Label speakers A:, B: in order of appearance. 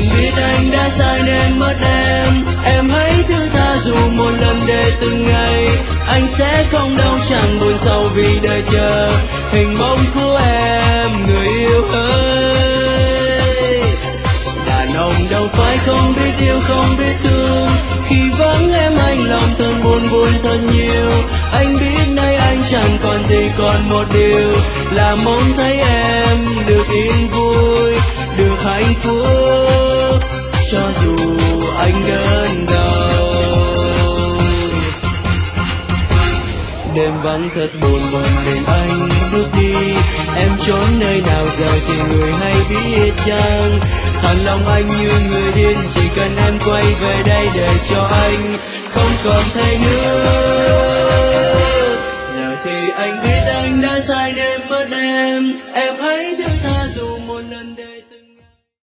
A: anh biết anh đã sai nên mất em hãy thứ tha dù một lần để từng ngày anh sẽ không đau chẳng buồn sầu vì đợi chờ hình bóng của em người yêu ơi. Đàn ông đâu phải không biết yêu không biết thương, khi vắng em anh lòng thật buồn thật nhiều. Anh biết nay anh chẳng còn gì, còn một điều là mong thấy em được yên vui, được hạnh phúc cho dù anh đớn đau. Đêm vắng thật buồn để anh bước đi, em trốn nơi nào giờ thì người hay biết chăng? Thằng lòng anh như người điên, chỉ cần em quay về đây để cho anh không còn thấy nữa. Giờ thì anh biết anh đã sai nên mất em hãy thứ tha dù một lần để